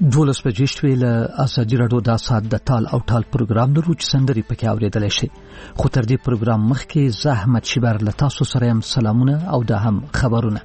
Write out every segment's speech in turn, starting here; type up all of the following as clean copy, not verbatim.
12 بجې شوې له ازادي راډیو د ساعت د تال او ټال پروګرام لرو چې سندري پکې اورېدلی شي. خو تر دې پروګرام مخکې زه احمد شیبر له تاسو سره یم. سلامونه او د هم خبرونه.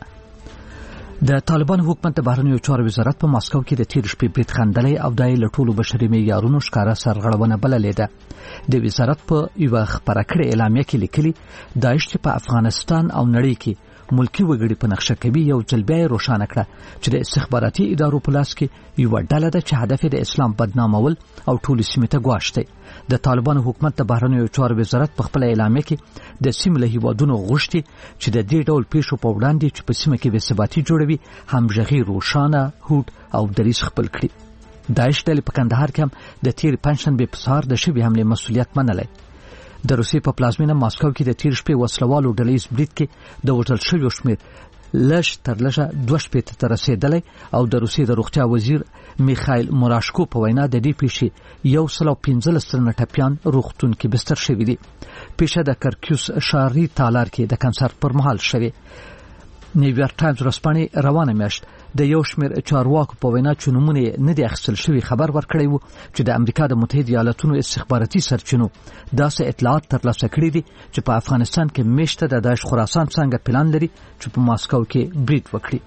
د طالبان حکومت د بهرنیو چارو وزارت په ماسکو کې د تیر شپې برید خندلې او د لټولو بشري معیارونو ښکارا سرغړونه بللې ده. د وزارت په یو خبره کړې اعلامیه کې لیکلي داعش چې په افغانستان او نړۍ کې ملکی وګړي په نقشه کوي یو ځل بیا روښانه کړه چې د استخباراتي ادارو په لاس کې یو ډله ده چې هدف د اسلام بدنامول او ټول سیمه ته ګواښ دی. د طالبان حکومت د بهرنیو چارو وزارت په خپل اعلامیه کې د سیمه له هیوادونو غوښتي چې د دې ډول پیښو په وړاندې چې په سیمه کې بې ثباتي جوړوي همغږي روښانه هوډ او دریځ خپل کړي. داعش ډلې په کندهار کې هم د تیر پنځشنبه په سهار د شوې حمله مسؤلیت منلای. د روسیې په پلازمینه ماسکو کې د تیر شپې وسلوالو ډلې برید کې د وژل شویو شمېر لږ تر لږه 2 ته رسیدلی او د روسیې د روغتیا وزیر میخایل موراشکو په وینا د دې پیښې 115 تنه ټپیان روغتون کې بستر شوي دي. پیښه د کرکیوس ښاري تالار کې د کنسرت پر مهال شوې. نیویارک ټایمز ورځپاڼې روانه میاشت د یو شمېر چارواکو په وینا چې نومونه نه دي اخیستل شوي خبر ورکړی وو چې د امریکا د متحده ایالاتونو استخباراتي سرچینو داسې اطلاعات ترلاسه کړي دي چې په افغانستان کې میشته د داعش خراسان څنګه پلان لري چې په ماسکو کې برید وکړي.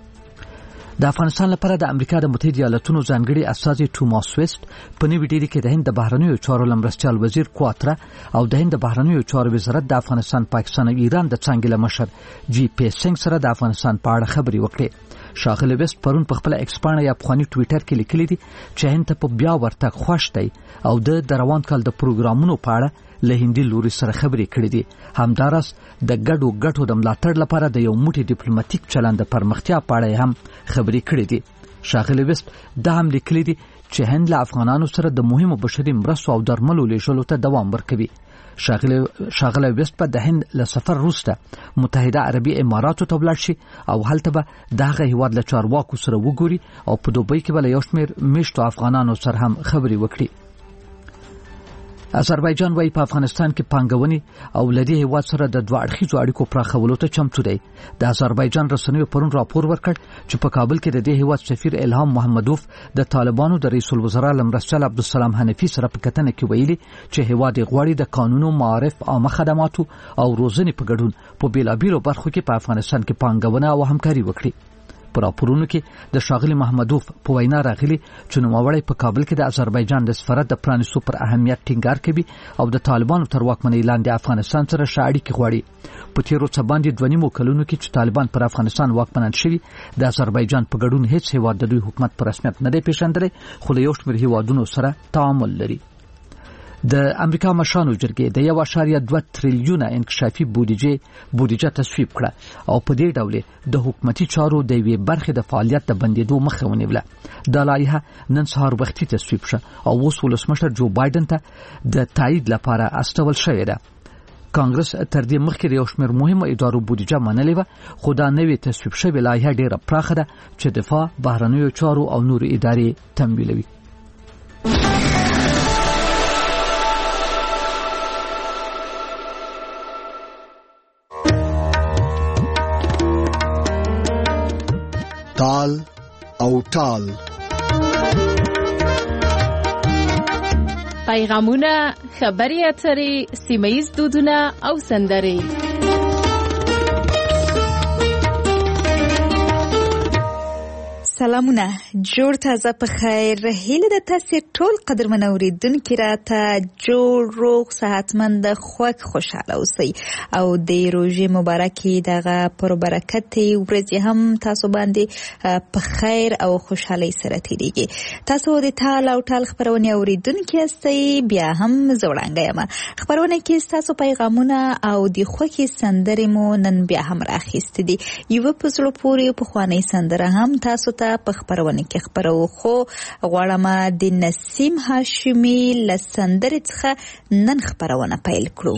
د افغانستان لپاره د امریکا د متحده ایالاتونو ځانګړي استازي توماس ویست په نوې ډیری کې د هند د بهرنیو چارو لمرستیال وزیر کواترا او د هند د بهرنیو چارو وزارت د افغانستان پاکستان او ایران د څنګه مشر جی پی سنگ سره د افغانستان په اړه خبري وکړي. شاغله ویست پرون په خپل ایکس باندې یا افغاني ټوئیټر کې لیکلي دي چې هند ته په بیا ورتګ خوښ دی او د روان کال د پروګرامونو په اړه له هندي لوري سره خبرې کړې دي. همدارس د ګډو د ملاتړ لپاره د یو موټی ډیپلوماټیک چلند د پرمختیا په اړه هم خبرې کړې دي. شاغله ویست د هم لیکلي دي چې هند له افغانانو سره د مهمو بشري مرستو او درملو لیږلو ته دوام ورکوي. شاغله ویست په د هند له سفر وروسته متحده عربي اماراتو ته ولاړ شي او هلته به دغه هیواد له چارواکو سره وګوري او په دوبۍ کې به له یو شمېر میشتو افغانانو سره هم خبرې وکړي. آذربایجان وايي په افغانستان کې پانګونې او لدی هیواد سره د دوه اړخیزو اړیکو پراخولو ته چمتو دی. د آذربایجان رسنیو پرون راپور ورکړ چې په کابل کې د دې هیواد سفیر الهام محمدوف د طالبانو د رئیس الوزرا لمرستیال عبدالسلام حنفي سره په کتنه کې ویلي چې هیواد غواړي د قانونو معارف عامه خدماتو او روزنې په ګډون په بیلابیلو برخو کې په افغانستان کې پانګونه او همکاري وکړي. په راپورونو کې د شاغلي محمدوف په وینا راغلي چې نوموړی په کابل کې د آذربایجان د سفارت د پرانیستو پر اهمیت ټینګار کوي او د طالبانو تر واکمنۍ لاندې افغانستان سره ښه اړیکې غواړي. په تیرو څه باندې 2 کلونو کې چې طالبان پر افغانستان واکمنان شوي د آذربایجان په ګډون هیڅ هیواد د دوی حکومت په رسمیت نه دی پیژندلی خو له یو شمېر هیوادونو سره تعامل لري. د امریکا مشرانو جرګې د 1.2 تریلیونه انکشافي بودیجه تصویب کړه او په دې ډول د حکومتي چارو د یوې برخې د فعالیت د بندیدو مخه ونیوله. د لایحه نن سهار وختي تصویب شوه او اوس ولسمشر جو بایدن ته د تایید لپاره استول شوې ده. کانګرس تر دې مخکې د یو شمېر مهمو ادارو بودیجه منلې وه خو دا نوې تصویب شوې لایحه ډېره پراخه ده چې دفاع، بهرنیو چارو او نورو ادارې تمویلوي. تال او ټال پیغامونه، خبري اترې، سیمه‌ییز دودونه او سندرې. سلامونه، جوړ تازه په خیر. هیله د تاسو ټول قدرمن اوریدونکو راته جوړ روغ صحتمند خوښ خوشاله اوسئ او د روژې مبارکي دغه پر برکت ورځې هم تاسو باندې په خیر او خوشحالي سره تیریږي. تاسو د تال او ټال خبرونه اوریدونکو یاستئ. بیا هم زوړانګه یم. خبرونه کې تاسو پیغامونه او د خوښي سندرې مو نن بیا هم راخېستې دي. یو په زړه پورې په خواني سندره هم تاسو ته په خبرونه کې خبرو خو غواړم د نسیم هاشمي له سندرې څخه نن خبرونه پیل کړو.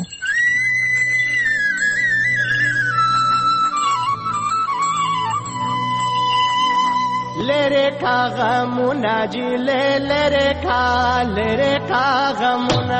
لره کا غمونا جی لره کا غمونا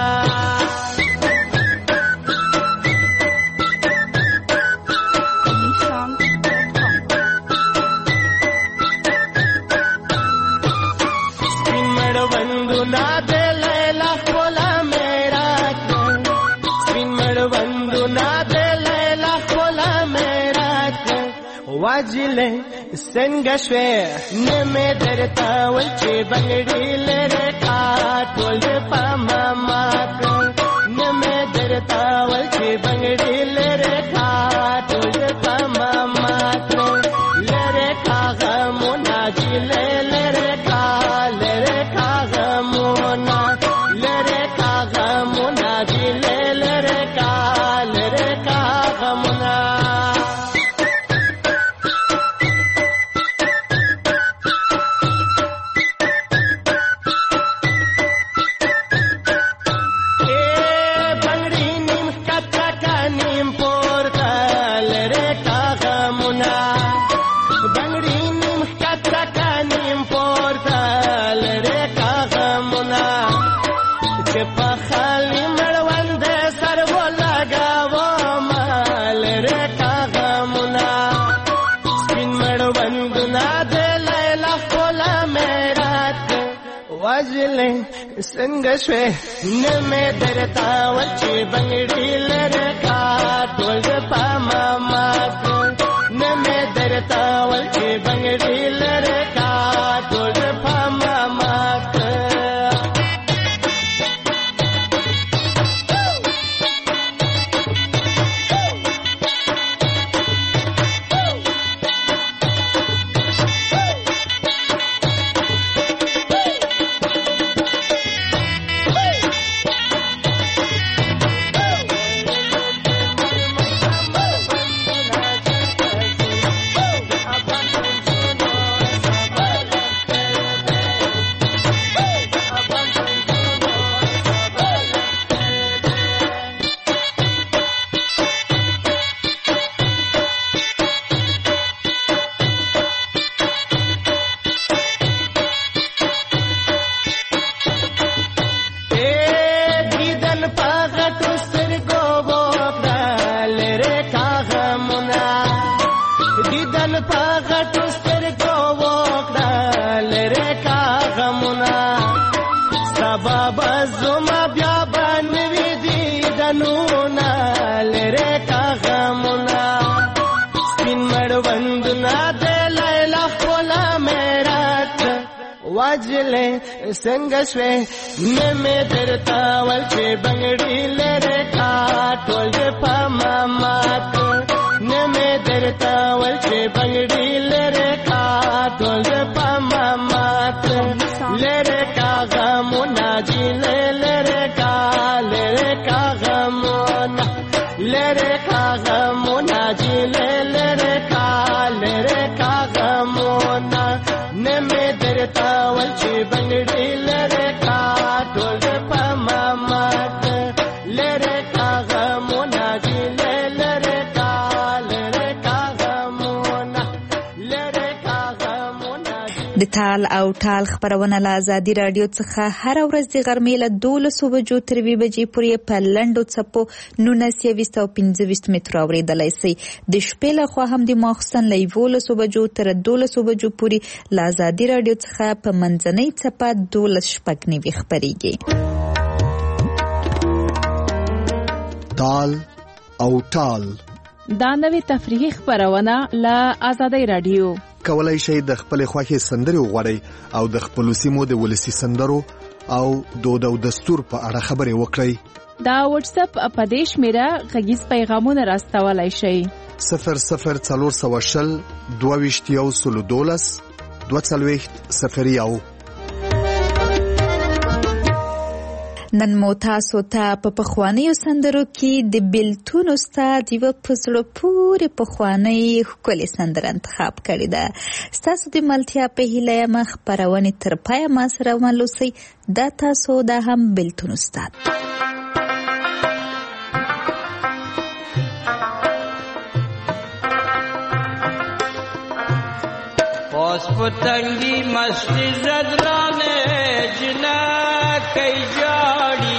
مړوندونه د لیلا خپله میرات واجلې څنګه شوې نه مې درته ویل چې بنګړي لرې کا ټول په مامات نه مې درته ویل چې بنګړي لرې کا ټول په مامات لرې کا غمونه جلې لرې کا غمونه لرې کا غمونه جلې لرې کا غمونه څنګه شوې نه مې درته ویل چې بنګړي لرې کا ټول په مامات نه مې درته ویل چې بنګړي لرې کا ټول په مامات واجلې څنګه شوې نه مې درته ویل چې بنګړي لرې کا ټول په مامات نه مې درته ویل چې بنګړي لرې کا ټول په مامات لرې کا غمونه جلې لرې کا غمونه لرې کا غمونه جلې لرې کا غمونه نه مې درته ویل چې بنګړي لرې کا ټول په مامات لرې کا غمونه جلې لرې کا غمونه لرې کا غمونه. د تال او ټال خبرونه له ازادي رادیو څخه هر ورځ د غرمې له 12 بجو تر 2 بجې پورې په لنډو څپو 19 او 25 متر اورېدلای شئ. د شپې له خوا هم د ماخستن له 11 بجو تر 12 بجو پورې له ازادي رادیو څخه په منځنۍ څپه 12:09 خبرېږي. تال او ټال دا نوې تفریحي خبرونه له ازادي رادیو. کولای شئ د خپل خوښې سندرې وغواړئ او د خپل سیمو د ولسی سندرو او دود او دستور په اړه خبرې وکړئ. دا واتس اپ په دې شمیره غږیز پیغامونه راستولای شئ. 00420 22 22 نن مو تاسو ته په پخوانیو سندرو کې د بیلتون استاد یو پزړه پورې پخوانی ښکلې سندره انتخاب کړې ده. ستاسو د ملتیا په هیله یم خپرونې تر پایه ما سره ولوسئ. دا تاسو دا هم بیلتون استاد. پاس پتنگی مستی زدرانه جنا کئی جاڑی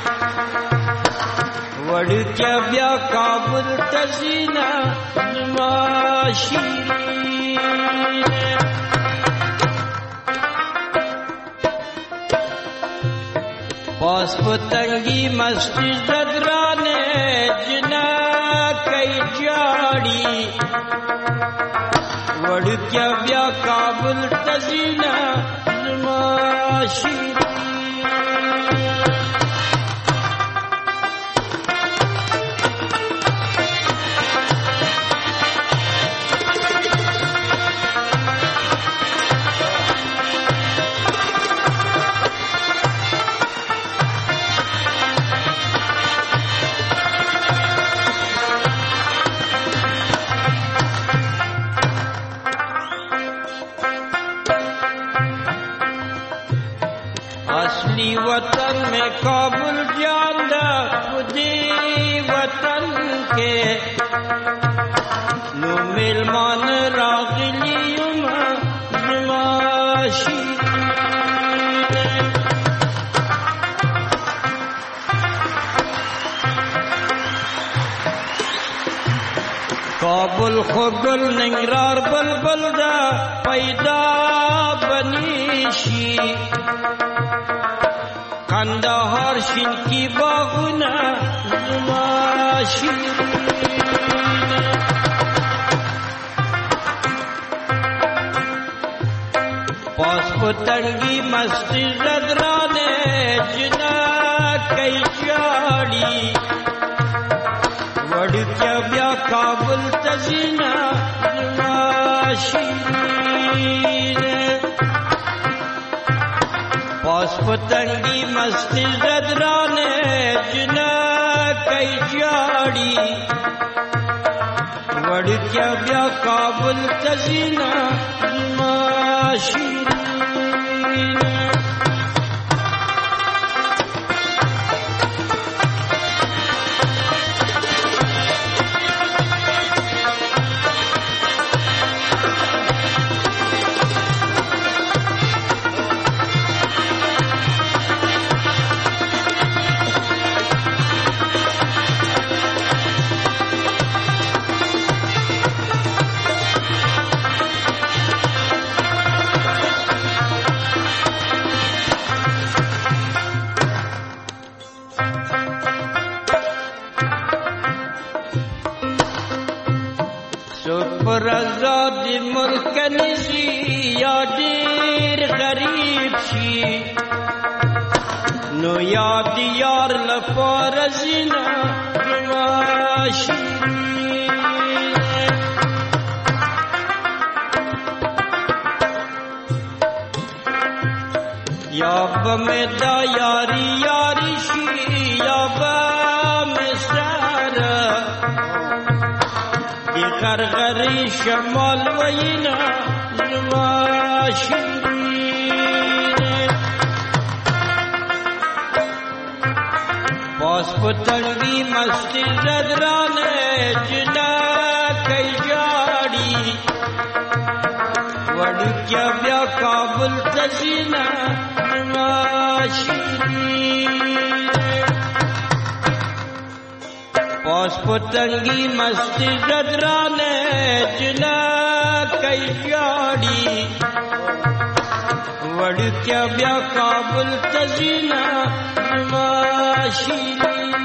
وڑکیا بیا کابل تزینا نماشیرین پاس پتنگی مستی زدرانه جاړي وړکیا بیا کابل تزینا زما شیرین वतन में काबुल जाना खुदी वतन के नो मेलमान रागलियुम जुमाशी काबुल खुगल निंगरार बलबल दा पैदा बनीशी कन्दहार शिनकी बागुना जुमा शिरीन पास पतंगी मस्ती जदराने जना कई चाड़ी वड़क्या ब्या काबुल तजीना जुमा शिरीन पतंगी मस्ती जदराने जना कई जाड़ी वड़क्या ब्या काबुल तजीना माशीरीन आजाद मुल्क निशी या देर गरीब शी नो याद यार लफारजिना माशी या बमेदा यारी यारी शी या बमेसारा गरगरी शमाल वयना जुमा शिरीन पास पतंगी मस्ती जदराने जना कई जाड़ी वड़क्या ब्या काबुल तजीना जुमा शिरीन पास पतंगी मस्ती जदराने जना कई जाड़ी वड़क्या ब्या काबुल तजीना जुमा शिरीन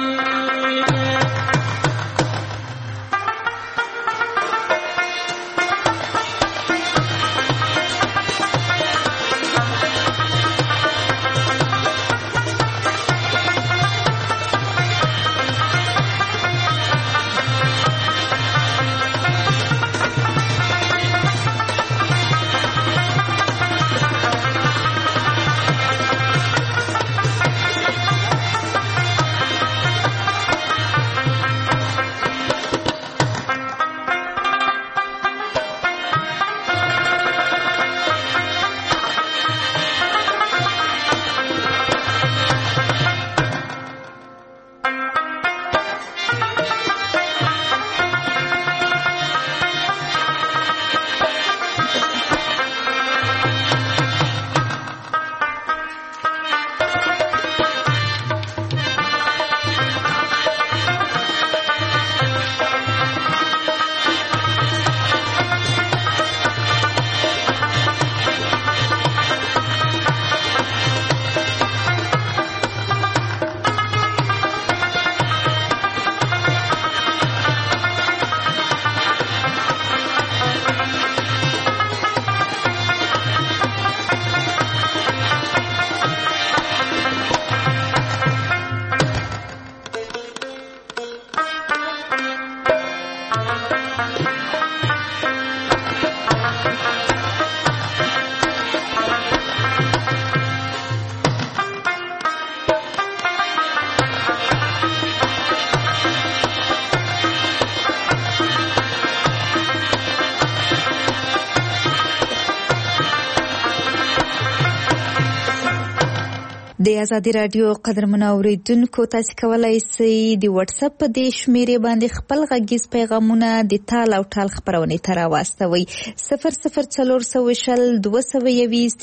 د آزادي رادیو قدرمن اوریدونکو تاسو کولای شئ د واتس اپ په دې شمیرې باندې خپل غږیز پیغامونه د تال او ټال خبرونه ته راوستوي 00420 220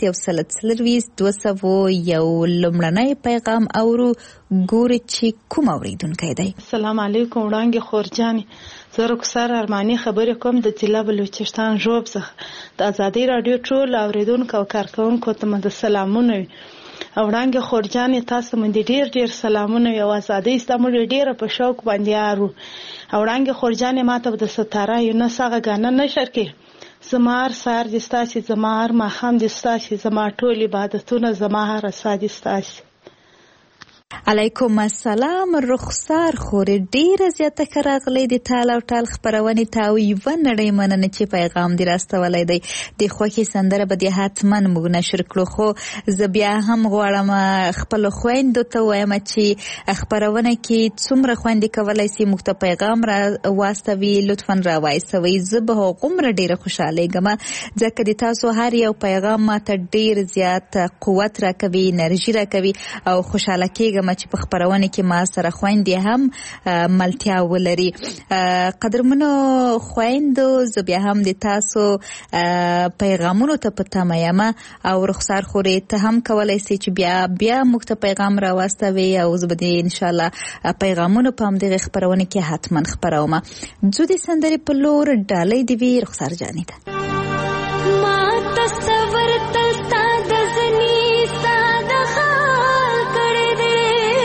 یو لمړنی پیغام اورو ګوري چې کوم اوریدونکو دی. السلام علیکم وړانګې خورجانې، زه رخسار ارماني خبرې کوم د ضلع بلوچستان ژوب څخه. د آزادي رادیو ټول اوریدونکو او کارکونکو ته مې سلامونه وي. وړانګې خورجانې، تاسو مې ډېر سلامونه وي او آزادۍ ستاسو ډېره په شوق باندې یارو. وړانګې خورجانې، ماته د ستاره یو نه ساغه غانه نشر کې زما هر سهار د ستاسې، زما هر ماښام د ستاسې، زما ټول عبادتونه زما هر سا د ستاسې. علیکم السلام رخسار خوري، ډیره زیاته راغلي د تال او ټال خبرونه ته او یو نړۍ مننه چې پیغام دی راستولای دی. د خوخي سندره به د حتمن موږ نشر کړو، خو زه بیا هم غواړم خپل خويندو ته وایم چې خبرونه کې څومره خويندې کولای شي موږ ته پیغام را واستوي، لطفا را وایسوي. زه به غومره ډیره خوشاله یم ځکه د تاسو هر یو پیغام ماته ډیر زیات قوت راکوي، انرژي راکوي او خوشاله کېږم چې په خبرونه کې ما سره خويندې هم ملتیا ولري. قدرمنو خويندو، زه بیا هم د تاسو پیغامونو ته پته یم او رخسار خوري ته هم کولای شي چې بیا موږ ته پیغام راوستوي او زه به ان شاء الله پیغامونو په همدغه خبرونه کې حتما خبروم. زه د سندرې په لور ډالۍ دی وی رخسار جانې ده. ما تصور تلتا دزنی ساده خال کړې دې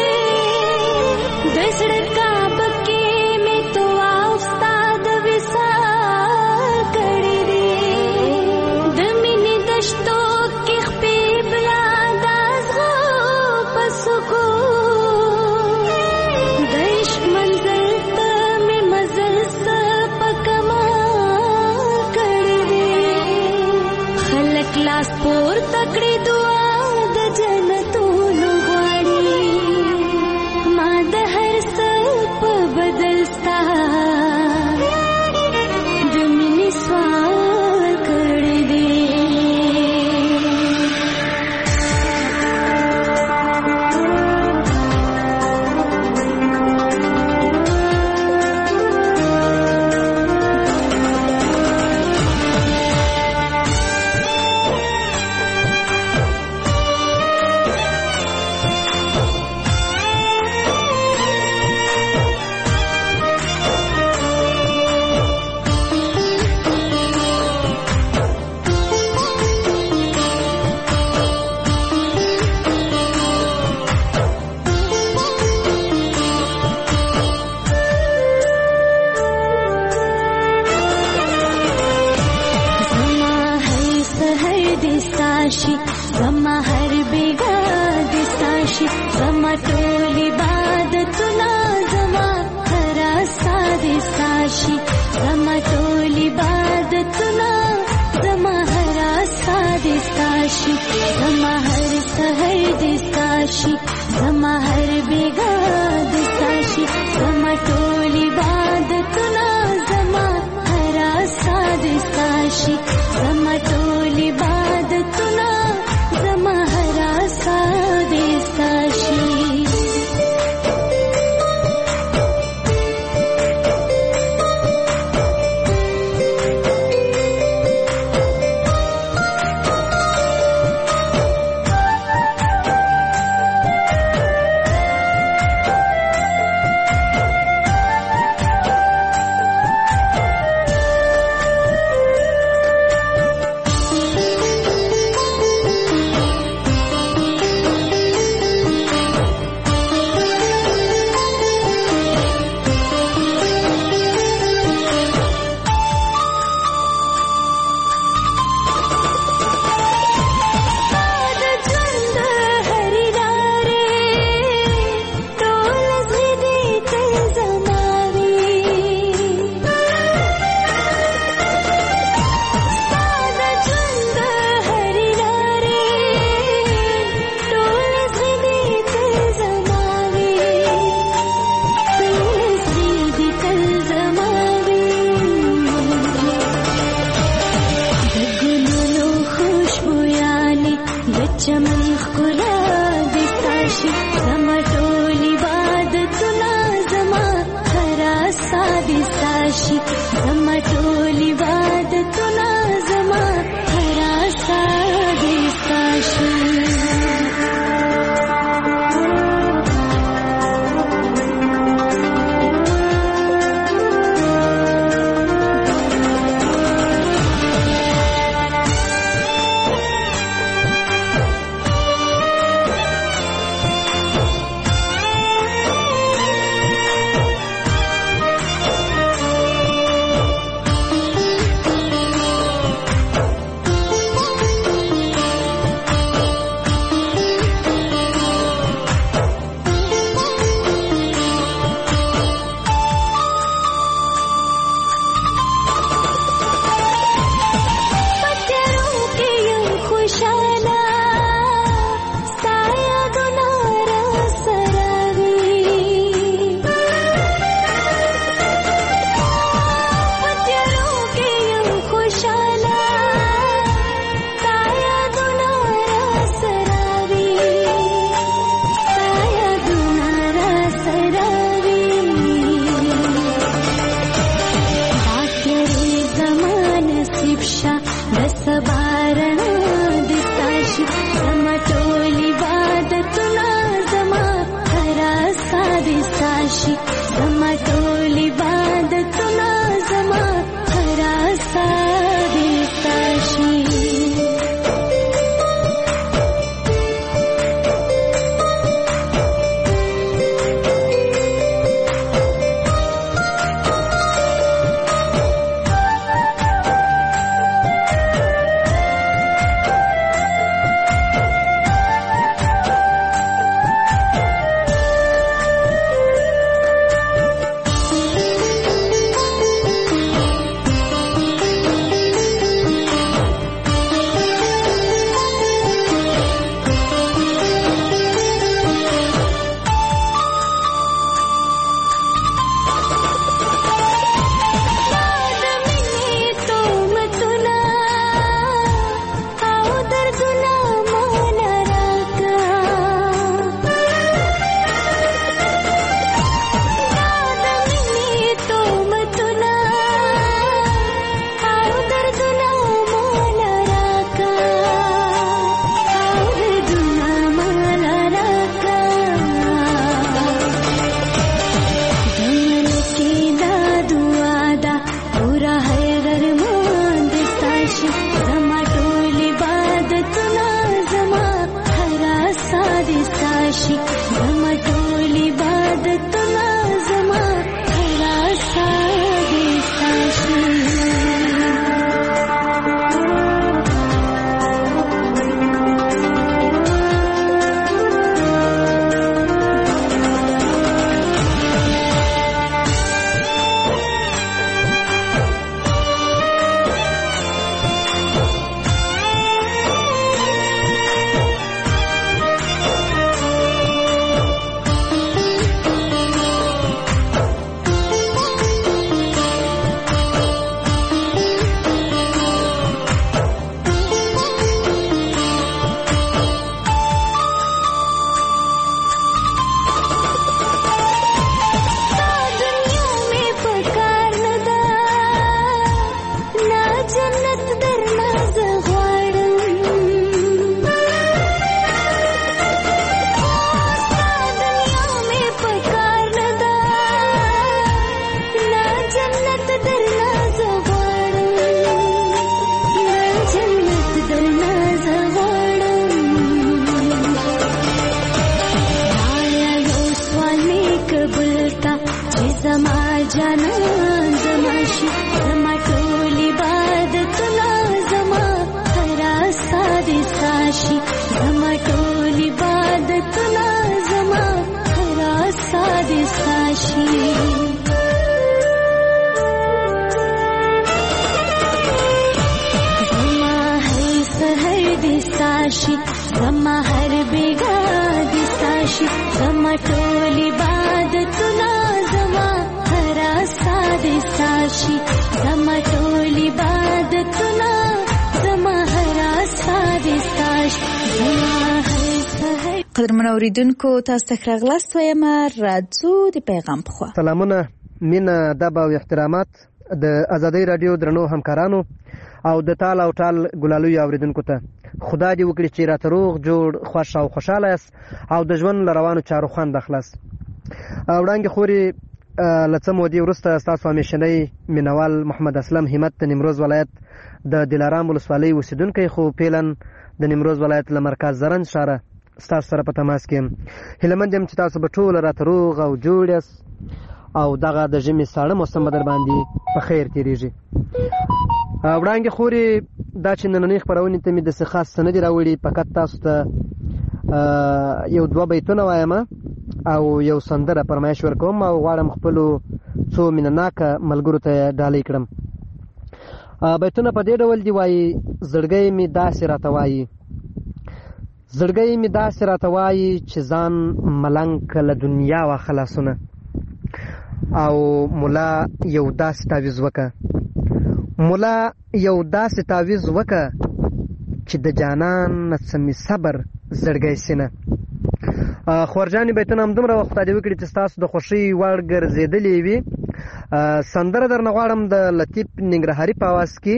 دسړکا بکې مې تو استاد وسال کړې دې د مینې دشتو کې خپې بلا دازغو پسکو دیش منزل ته مې مزل س پکما کړې دې خلک لاس پور تکړې دعا د جنتونو غواړي ما د هر څه په بدل ستا د مینې سوال کړی دی. زما هر بیگا دستاشی زما ټول عبادتونه زما هر ساد دستاشی زما ټول عبادتونه زما هر ساد دستاشی زما هر سحر دستاشی زما هر بیگا دستاشی زما ټول عبادتونه زما هر ساد دستاشی زما ټول عبادتونه زما هر ساد دستاشی. ساشي زما ټول عبادتونه زما هر ساده ساشي زما هر بیگا دي ساشي زما ټول عبادتونه زما هر ساده ساشي زما ټول عبادتونه زما هر ساده ساشي قدرمن اوریدونکو تاسو ته راغلاست وایم راځو د پیغام په خوا. سلامونه مینه ادب او احترامات د ازادۍ رادیو درنو همکارانو او د تال او ټال ګلالوي اوریدونکو ته خدای دې وکړي چې راته روغ جوړ خوښ او خوشاله یاست او د ژوند له روانو چارو خوند اخلاص. وړانګې خوري له څه مودې وروسته ستاسو همیشنی مینوال محمد اسلم همت د نیمروز ولایت د دلارام ولسوالۍ اوسیدونکی خو پیلن د نیمروز ولایت له مرکز زرنج ښاره ستاسو سره په تماس کې یم. هیلهمند یم چې تاسو به ټول راته روغ او جوړ یاست او دغه د ژمي ساړه موسم به در باندې په خیر تېرېږي. وړانګې خوري دا چې نننۍ خپرونې ته مې داسې خاص څه نه دي راوړي، فقط تاسو ته یو دوه بیتونه وایم او یو سندره فرمایش ورکوم او غواړم خپلو څو مینهناکه ملګرو ته ډالۍ کړم. بیتونه په دې ډول دي وایي: زړګی مې داسې راته وایي، زړګی مې داسې راته وایي چې ځان ملنګ که له دنیا وا خلاصونه، او ملا یو داسې تعویز وکه، ملا یو داسې تعویز وکه چې د جانان نه څه مې صبر زړګی سینه. خورجانې بیتونه همدومره وخت دې وکړي چې ستاسو د خوښۍ وړ ګرځېدلې وي. سندره درنه غواړم د لطیف ننګرهاري په اواز کې.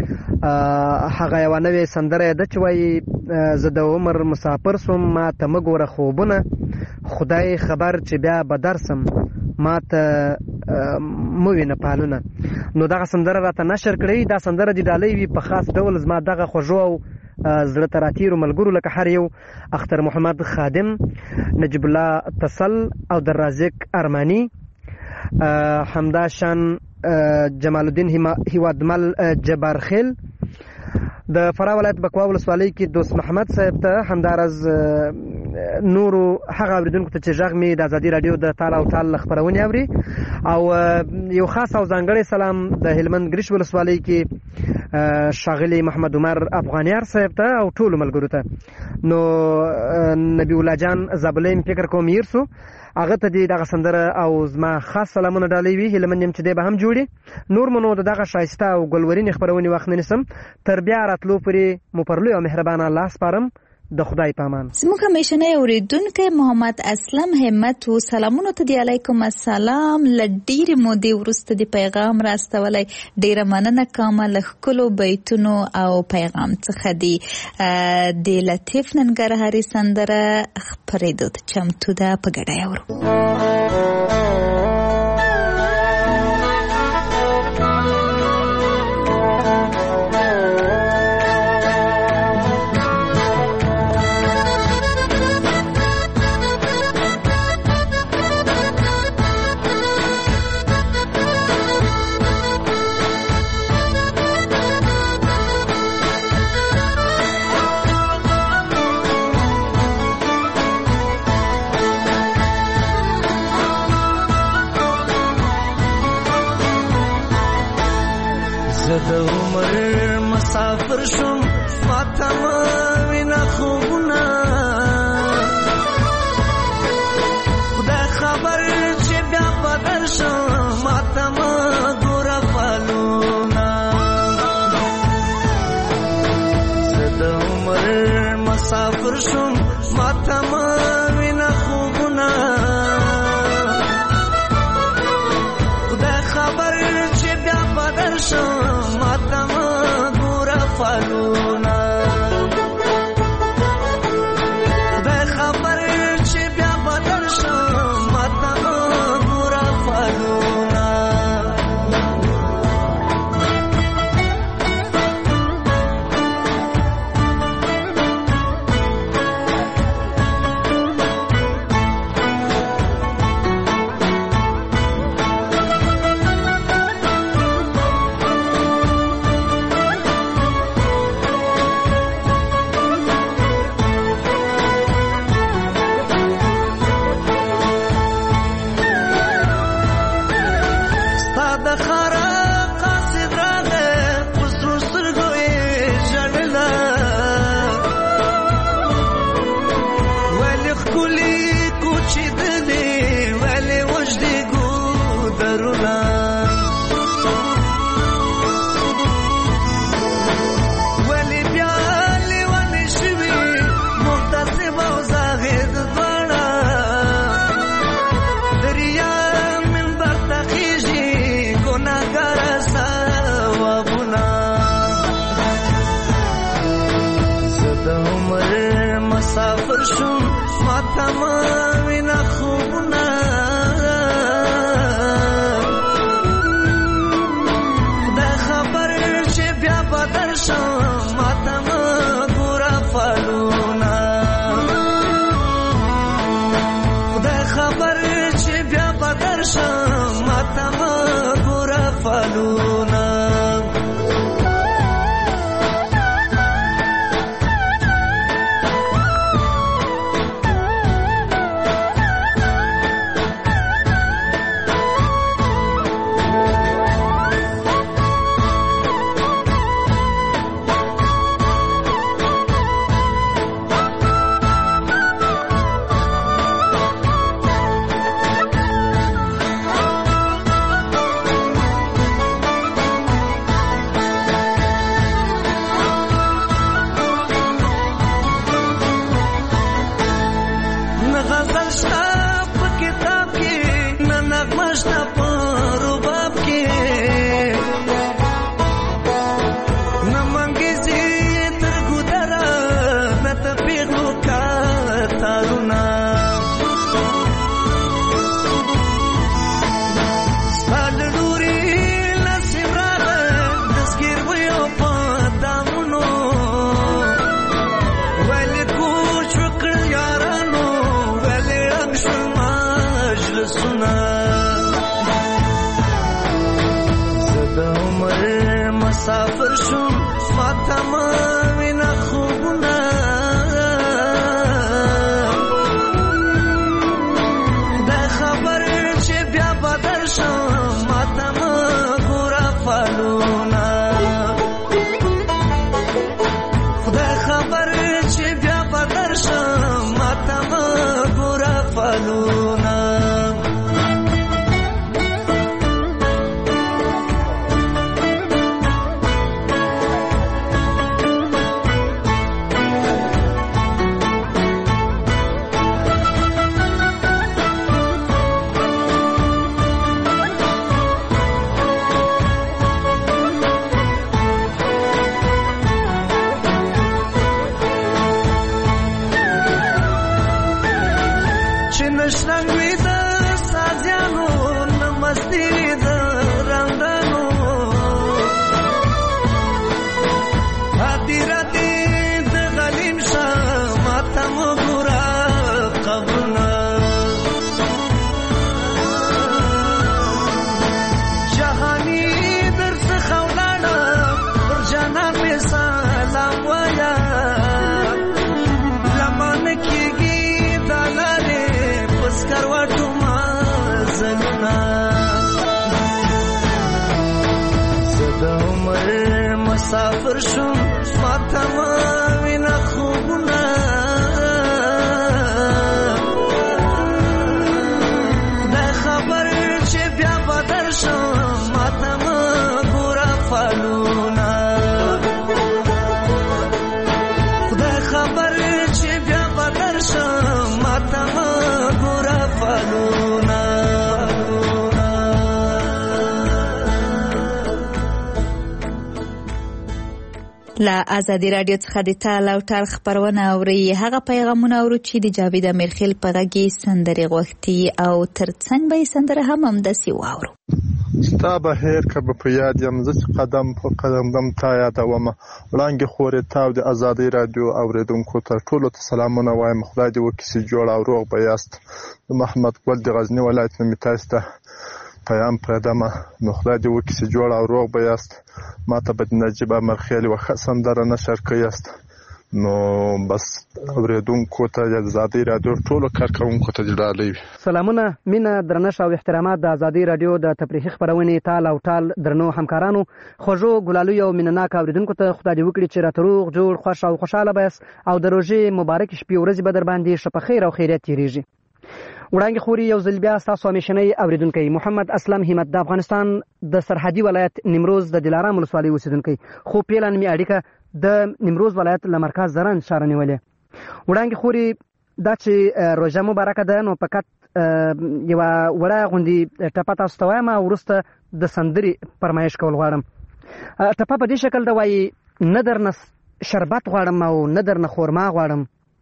هغه یوه نوې سندره ده چې وایي: زه د عمر مسافر سوم، ما ته مه ګوره خوبونه، خدای خبر چې بیا به درسم، ما ته مه وینه پالونه. نو دغه سندره راته نشر کړئ. دا سندره دې ډالۍ وي په خاص ډول زما دغه خوږو او زړه ته راتېرو ملګرو لکه هر یو اختر محمد خادم، نجیب الله تسل او در رازق ارمانی، همداشان جمال الدین هیوادمل جبارخیل، د فراه ولایت بکوا ولسوالۍ کې دوست محمد صاحب ته، همدارز نورو هغه اوریدونکو ته چې غږ مې د ازادي رادیو د تال او ټال خپرونې اوري، او یو خاص او ځانګړی سلام د هلمند ګریش ولسوالۍ کې ښاغلي محمد عمر افغانیار صاحب ته او ټولو ملګرو ته. نو نبی الله جان زابلیم فکر کوم هیر سو، هغه ته دې دغه سندره او زما خاص سلامونه ډالۍ وي. هیلهمند یم چې دی به هم جوړي. نور مو نو د دغه ښایسته او ګلورینې خپرونې وخت نه نیسم، تر بیا راتلو پورې مو پر لوی او مهربانه الله سپارم. د خدای پامان. زموږ همیشنی اوریدونکی محمد اسلم همت و سلامونو ته دی. علیکم السلام. له ډېرې مودې وروسته د پیغام راستولی، ډېره مننه کوم له ښکلو بیتونو او پیغام څخه دی. د لطیف ننګرهاري سندره خپرېدو ته چمتو ده، په ګډه یې اورو. د عمر مسافر شوم، ماته مه وینه خوبونه، خدای خبر چې بیا به درشم، ماته مه ګوره فالونه. زه د عمر مسافر شوم، ماته مه وینه خوبونه، خدای خبر چې بیا به درشم، فالونا. خدای خبر چې بیا بدل شم، ماته ګوره فالونا. شوم ماته ما وینا خوبونه دا خبر چې بیا بدل شم ماته ما ګوره فالونه دا خبر چې بیا بدل شم ماته ما ګوره فالونه مسافر شوم ماته ما وینا خوبونه دا خبر چې بیا بدل شم ماته ما ګوره فالونه دا خبر چې بیا بدل شم ماته ما ګوره فالونه مسافر شوم ماته ما وینا خوبونه دا خبر چې بیا بدل شم ماته ما ګوره فالونه دا خبر چې بیا بدل شم ماته ما ګوره فالونه لا ازادي رادیو څخه د تال او ټال خبرونه اوري هغه پیغامونه اورو چې د جاوید امیرخیل په غږی سندري غوښتي او ترڅنګ به سندره هم همداسې واورو. ستا بهیر که به په یاد یم زه چې قدم په قدم دم تا یادومه وړانګې خورې تاو د ازادي رادیو اوریدونکو ته ټولو ته سلامونه وایم. خدای دې وکړي چې جوړ او روغ به یاست. د محمد ګل د غزني ولایت نه مې تاسو ته پیام پردمه نو خدای دې وکړي چې جوړ او روغ به یاست. ما ته به د نجیب امیرخیل یوه ښه سندره نشر کړیاست. نو بس اوریدونکو ته د ازادي رادیو ټولو کارکوونکو ته ډالۍ وي. سلامونه، مینه، درنښت او احترامات د ازادي رادیو د تفریحي خپرونې تال او ټال درنو همکارانو، خوږو ګلالیو او مینهناک اوریدونکو ته خدای دې وکړي چې راته روغ جوړ خوښ او خوشحاله بیاست او د روژې مبارک شپې ورځې به در باندې ښه په خیر او خیریت تېرېږي. وړانګې خوري یو ځل بیا ستاسو همیشنی اوریدونکی محمد اسلم همت د افغانستان د سرحدي ولایت نیمروز د دلارام ولسوالۍ اوسیدونکی، خو پیله نومي اړیکه د نیمروز ولایت له مرکز زرنج ښاره نیولې. وړانګې خوري دا چې روژه مبارکه ده نو فقط یوه وړه غوندې ټپه تاسو ته وایم او وروسته د سندرې فرمایش کول غواړم. ټپه په دې شکل ده وایي نه درنه شربت غواړم او نه درنه خورما غواړم،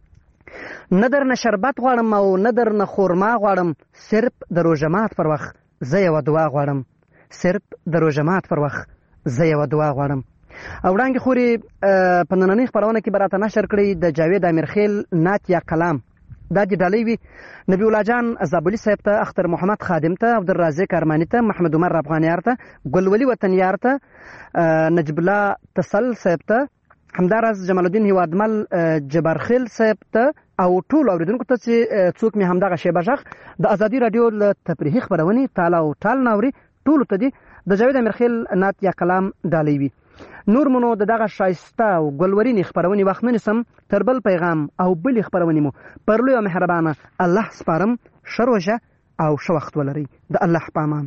نه درنه شربت غواړم او نه درنه خورما غواړم، صرف د روژه مات پر وخت زه یوه دعا غواړم، صرف د روژه مات پر وخت زه یوه دعا غواړم. او وړانګې خورې په نننۍ خپرونه کې به راته نشر کړی د جاوید امیرخیل نعت یا کلام. دا دې ډالۍ وي نبی الله جان زابلي صاحب ته، اختر محمد خادم ته، عبدالرازق ارماني ته، محمد عمر افغانیار ته، ګلولي وطنیار ته، نجب الله تسل صاحب ته، همداراز جمال الدین هیوادمل جبارخیل صاحب ته او ټول اوریدونکو ته چې څوک مې همدغه شیبه غږ د ازادي راډیو له تفریحي خپرونې تال او ټال ناوري ټولو ته دې د جاوید امیرخیل نعت یا کلام ډالۍ وي. نور مونو د دغه شایسته او ګلورینې خپرونې وخت نه نیسم، تر بل پیغام او بلې خپرونې مو پر لوی او مهربانه الله سپارم. ښه روژه او ښه وخت ولرئ. د الله په امان.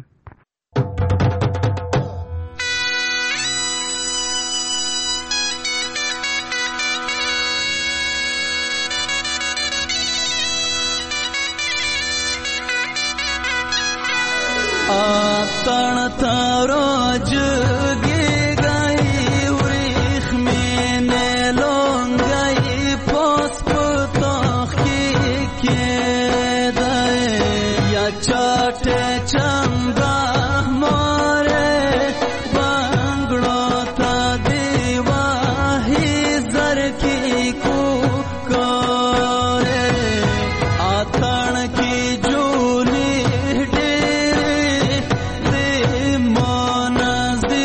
آتن تاراج گی گئی وریخ میں نیلون گئی پاس پتاخ کی دائے یا چاٹے چنگا مارے بانگڑا تا دیواہی زر کی کو کارے آتن کی جولی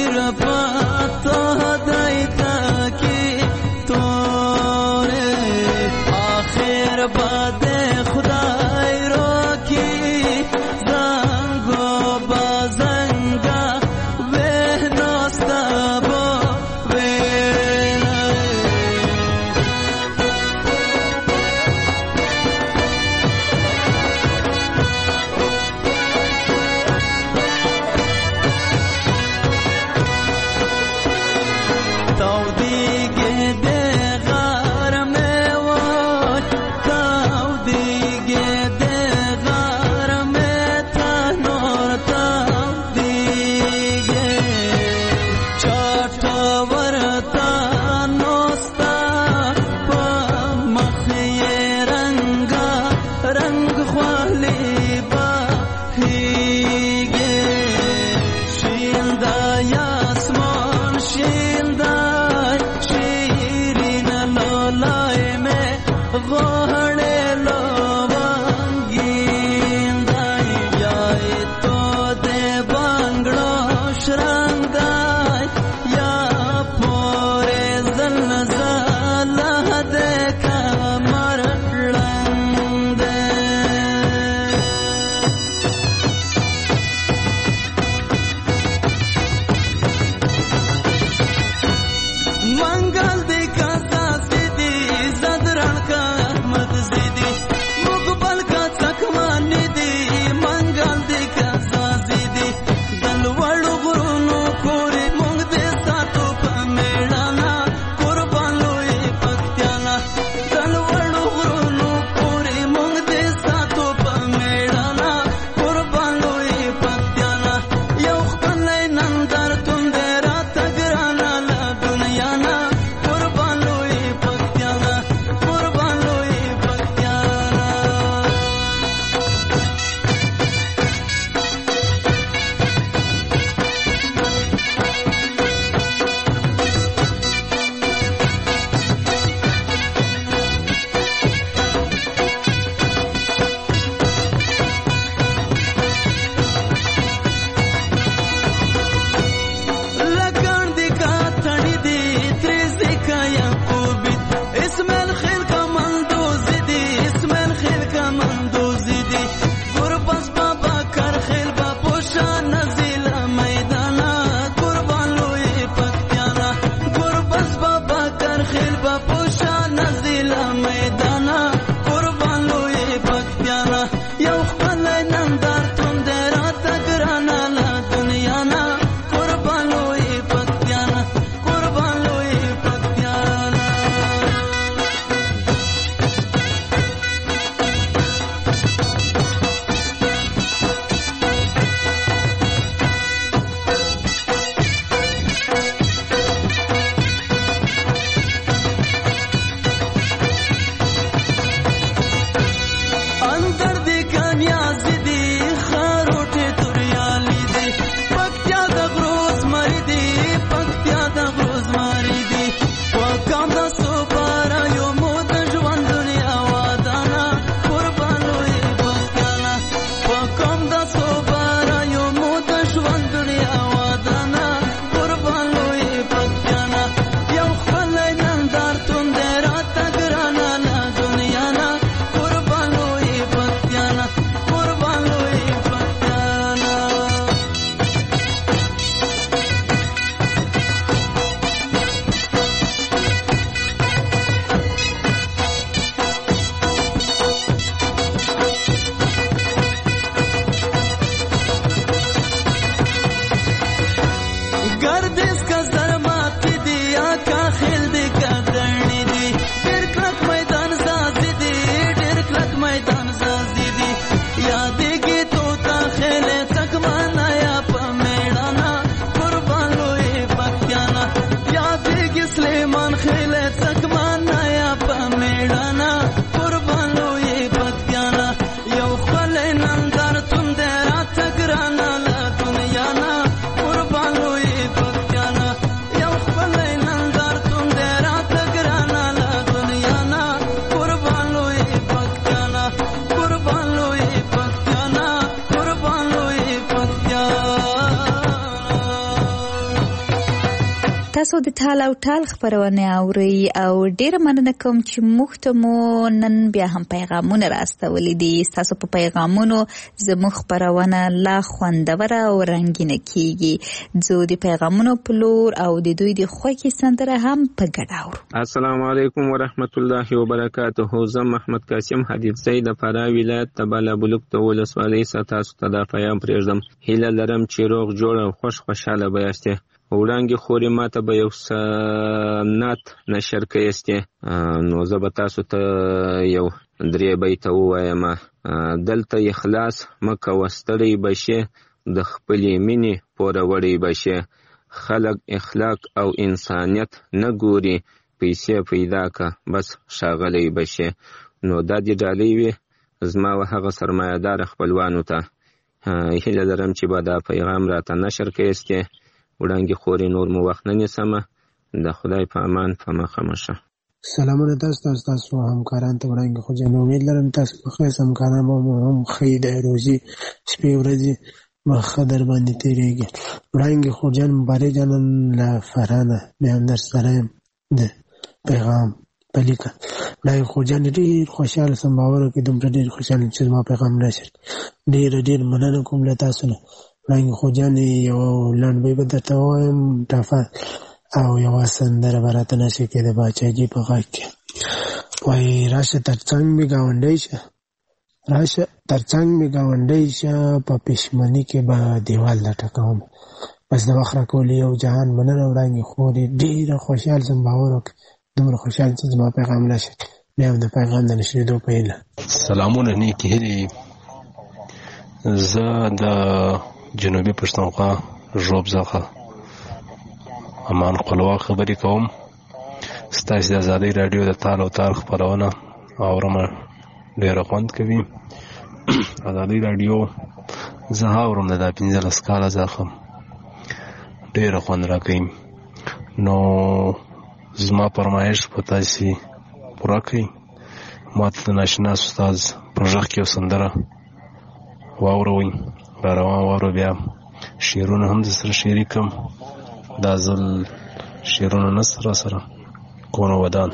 گردش کا زرمات دی یا کا خیل دی کا درنی دی ډیر کلک میدان زازی دی ډیر کلک میدان زازی دی یادېږي تو تا خیل چکمانا یا په میړانا قربان لوی بختیانا یادېږي سلیمان خیل چکمانا یا په میړانا قربان لوی بختیانا یو خپل نندر تم دې راته ګرانه له دنیا نه قربان لوی بختیانا یو خپل نندر تم دې راته ګرانه له دنیا نه قربان لوی بختیانا قربان لوی بختیانا قربان لوی بختیانا. تاسو د ټال او ټال خبرونه اوري او ډیر مننه کوم چې موږ ته مو نن بیا هم پیغامونه راستولې دي. تاسو په پیغامونو زموږ خبرونه لا خوندور او رنگینه کیږي. زه د پیغامونو په لور او د دوی د خوښي سندره هم په ګډه اورو. السلام علیکم ورحمت الله وبرکاته. زه محمد قاسم حدیث سید د فراه ولایت د بالابلوک د ولسوالۍ څخه تاسو ته دا پیغام پرېږدم. هیله لرم چې روغ جوړ او خوشحاله به یاستئ. وړاندې خورې ماته به یو سنت نشر کړئ نو زه به تاسو ته یو 3 بیته ووایم. دلته اخلاص مه کوه ستړی به شې د خپلې مینې پوروړی به شې خلک اخلاق او انسانیت نه ګوري پیسې پیدا که بس ښاغلی به شې. نو دا دې ډالۍ وي زما و هغه سرمایه‌دار خپلوانو ته. هیله لرم چې به دا پیغام راته نشر کړئ. وړاندې خورې نور مو وخت نه نیسمه. د خدای په امان په مخه مشه. سلامونه تاسو همکاران ته وړاندې خو جن امید لرم تاسو په خیر همکاران مو هم خیر د روزي شپې ورځې مخه در باندې تیریږي. وړاندې خو جن مبارک جانن لا فرانه مې در سره د پیغام پلیکا وړاندې خو جن ډیر خوشاله سم باور کې دومره ډیر خوشاله چې ما پیغام نشر ډیر مننه کوم له تاسو نه. وړاندې خو جن یو لنډۍ به درته ووایم ټافه او یوه سندره به راته نشي کې د باچاجي په غږ کې وایي راشه ترڅنګ مې ګاونډی شه راشه ترڅنګ مې ګاونډی شه په پښمني کې به دیوال لټکوم بس د وخت راکولې یو جهان مننه. وړاندې خورې ډېره خوشحال سم باور وکړې دومره خوشحال چې زما پیغام نشر بیا هم د پیغام د نشرېدو په هیله. سلامونه نیکې هیلې. زه د جنوبي پښتونخوا ژوب څخه امان خپلواک خبرې کوم. ستاسو د ازادۍ راډیو د تال او تار خپرونه اورم ډېره خوند کوي. ازادۍ راډیو زه اورم د 15 کاله څخه ډېره خوند راکوي. نو زما فرمایش په تاسو پوره کړئ. ما ته د ناشنا استاد په غږ کې یو سندره واوروئ را روان واورو بیا شعرونه هم د سره شریکم. دا ځل شعرونه نه سره کونه ودان.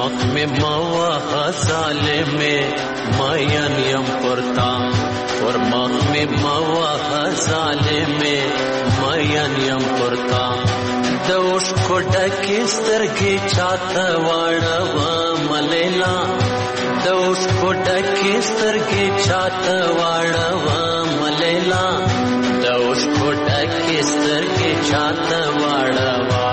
مخ می موه ظالم مین یم پرتا پر مخ می موه ظالم مین یم پرتا دوش کوډه کې سترګې چاته واړه ملیلا دوش کوډه کې سترګې چاته واړه ملیلا دوش کوډه کې سترګې چاته واړه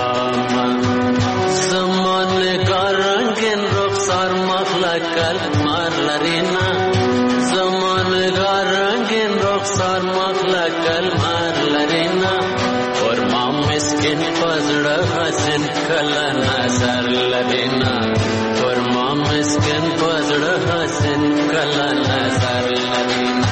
زمان ګارنګن رخسار مخلقل مار لرینا زمان ګارنګن رخسار مخلقل مار لرینا اور ما مسکین پزړه حسن کله نظر لرینا اور ما مسکین پزړه حسن کله نظر لرینا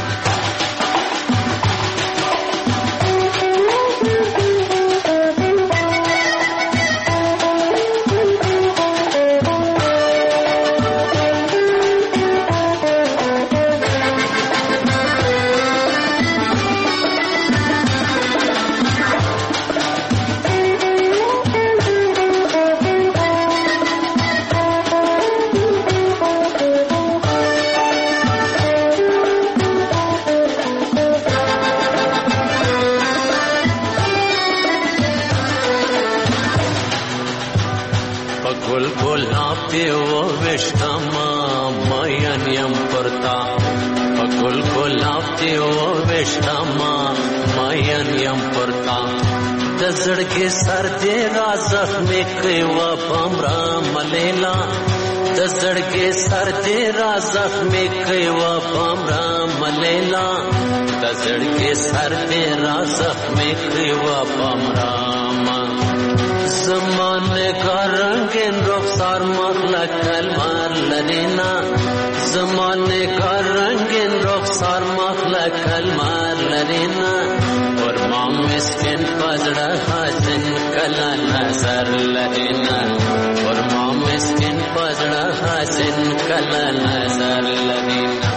زړګي سر دې را زخمي کوي و پمرا ملیلا د زړګي سر دې را زخمي کوي و پمرا ملیلا د زړګي سر دې را زخمي کوي و پمرا زمانه کا رنگین رخسار مخلق کلمار لرینا زمانه کا رنگین رخسار مخلق کلمار لرینا اور ما مسکین پزړه حسن کلا نظر لرینا اور ما مسکین پزړه حسن کلا نظر لرینا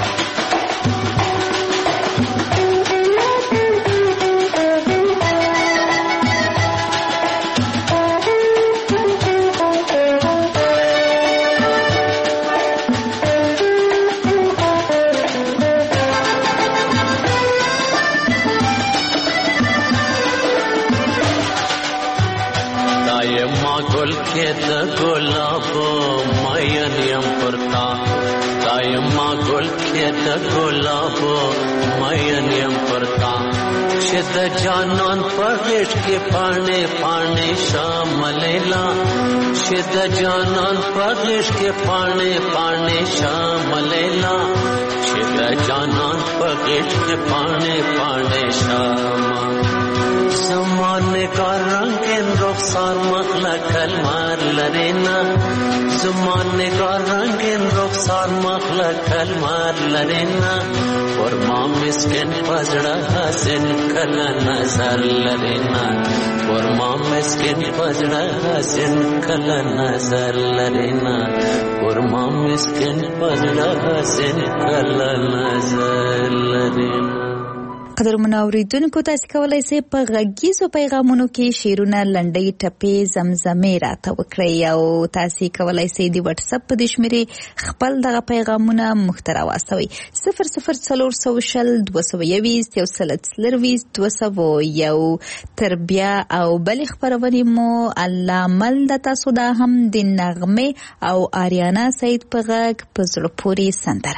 गुलाबो मयन यम पुरता दायमा गुल खेत गुलाबो मयन यम पुरता शिद जानन पगिश के पाने पाने शाम लेला शिद जानन पगिश के पाने पाने शाम लेला शिद जानन पगिश के पाने पाने शाम زمانه کا رنگین رخسار مخلق کلمار لرینا زمانه کا رنگین رخسار مخلق کلمار لرینا اور ما مسکین پزړه حسن کلا نظر لرینا اور ما مسکین پزړه حسن کلا نظر لرینا اور ما مسکین پزړه حسن کلا نظر لرینا قدرمن اوریدونکو تاسو کولای شئ په غږیزو پیغامونو کې شعرونه لنډۍ ټپې زمزمې راته وکړئ او تاسو کولای شئ د واتس اپ په شمیرې خپل دغه پیغامونه مختر واستوي 0002221 تربیه او بل خبرونه مو الله مل د تاسو دا هم د نغمه او آریانا سید په غږ په زړه پورې سندره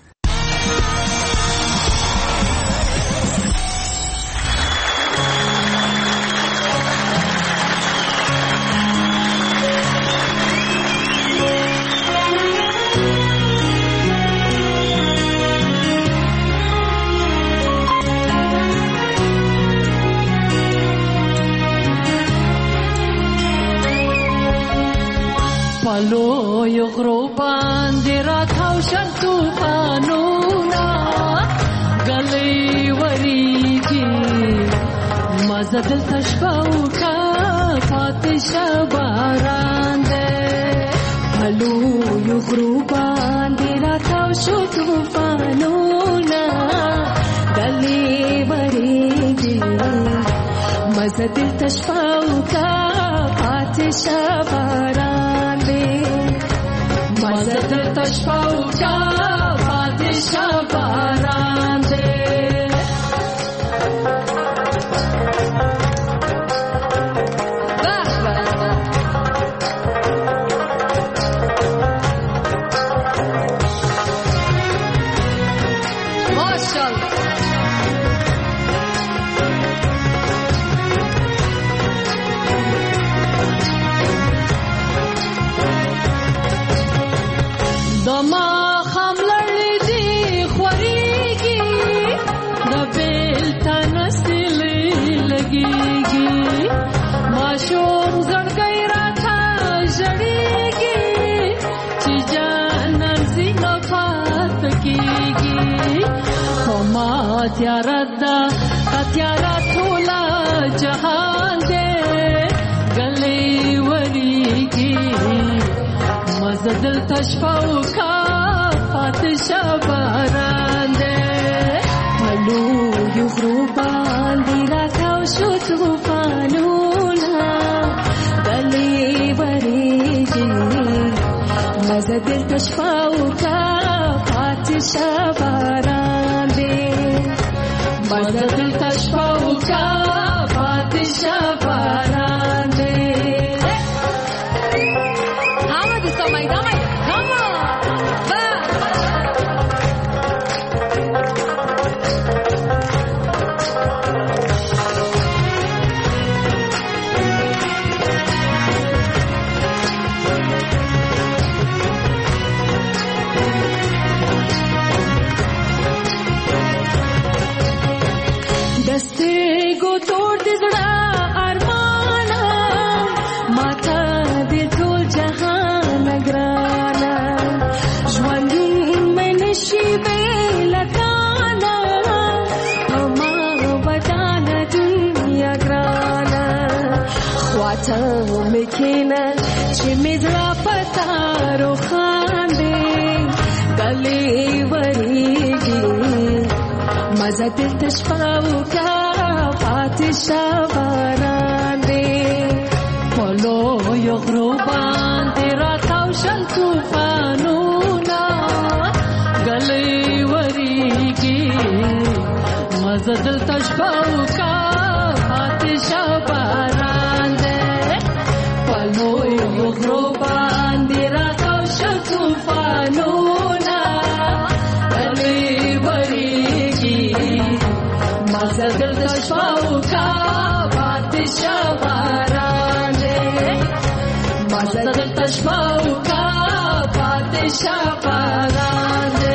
پلو یو غروبان دی رات او شن توفانونا گلی وریگی مزدل تشباو کا فاتش باران دی پلو یو غروبان دی رات او شن توفانونا گلی وریگی مزدل تشباو کا فاتش باران مزه دلته شپه وکړه پاتې شه باران دی تیارا دا تیارا ټولا جهان دې غلې وریږي مزه دلته شپه وکړه پاتې شه باران دې پلو یو غرو باندې راکاو شو طوفانونه غلې وریږي مزه دلته شپه وکړه پاتې شه باران دې مزه دلته شپه وکړه پاتې شه باران دی همه دوستا میدان همه مکینا چې مزرا پتارو خاندې غلې وریږي مزه دلته شپه وکړه پاتې شه باران دی پلو یو غرو باندې راتاو شل طوفانونه غلې وریږي مزه دلته شپه وکړه پاتې شه باران دی یو غرو باندې راتاو شل طوفانونه غلې وریږي مزه دلته شپه وکړه پاتې شه باران دی مزه دلته شپه وکړه پاتې شه باران دی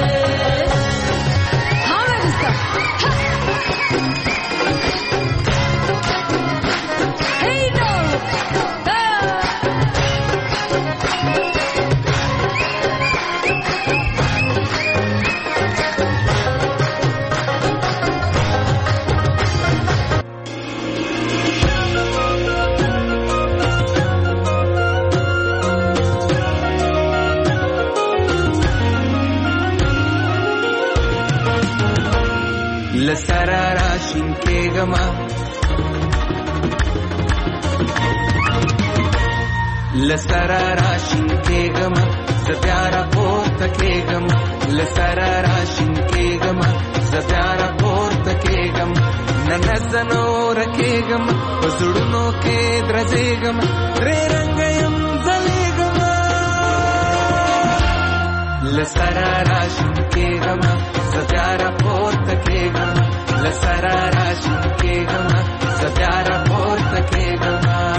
لسرا راشین کېږما لسرا راشین کېږما زه بیا راپورته کېږم لسرا راشین کېږما زه بیا راپورته کېږم نه زه نوره کېږم په زړونو کې درځېږم درې رنګه یم ځلېږم لسرا راشین کېږما زه بیا راپورته کېږم لسرا راشین کېږما زه بیا راپورته کېږم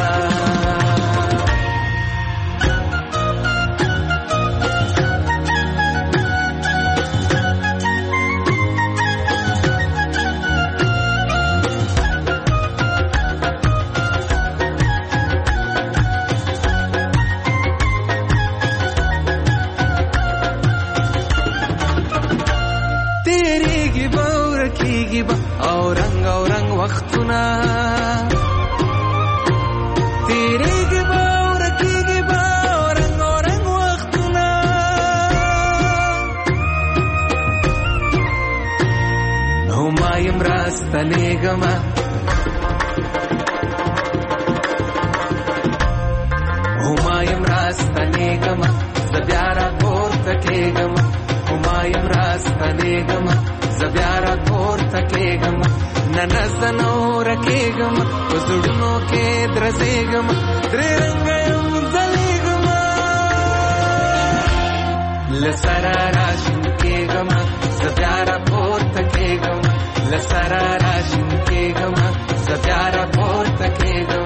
او رنگ وختونه تیریږي به او رکیږي به او رنگ وختونه نو ما یم راستنېږمه او ما یم راستنېږمه زه بیا راپورته پورته کېږم کوما یم راستنېږم زه بیا راپورته کېږم نه زه نوره کېږم په زړونو کې درزېږم درې رنګه یم ځلېږم له سره راشین کېږم زه بیا راپورته کېږم له سره راشین کېږم زه بیا راپورته کېږم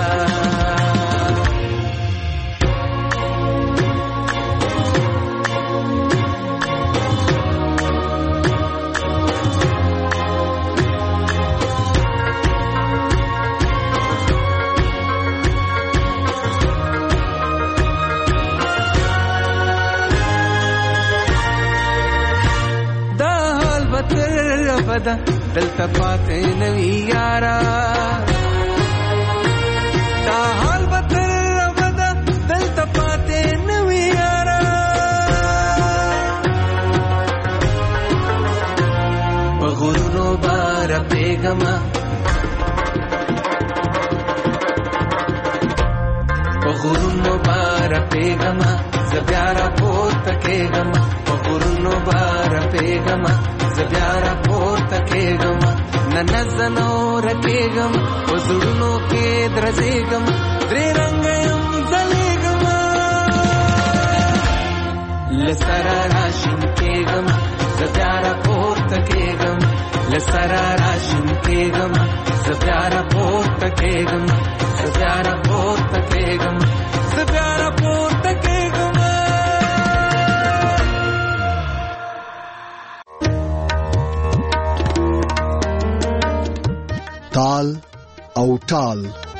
بدا دلته پاتې نوي یارا دا حال به تر ابده دلته پاتې نوي یارا په غرونو بار پیغما په غرونو بار پیغما زه بیا راپورته کېږم په غرونو بار پیغما زه بیا راپورته کېږم نه زه نوره کېږم په زړونو کې درزېږم درې رنګه یم ځلېږم له سره راشین کېږم زه بیا راپورته کېږم له سره راشین کېږم زه بیا راپورته کېږم زه بیا راپورته کېږم زه بیا راپورته کېږم تال او ټال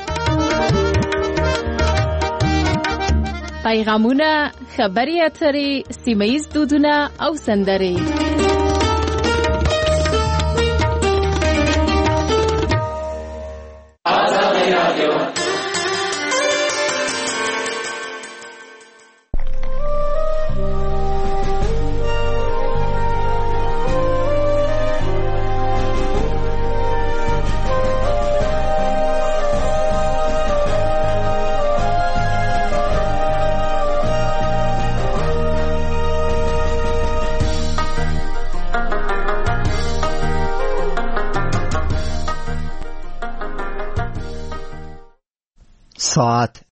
پیغامونه، خبري اترې، سیمه ییز دودونه او سندرې. ساعت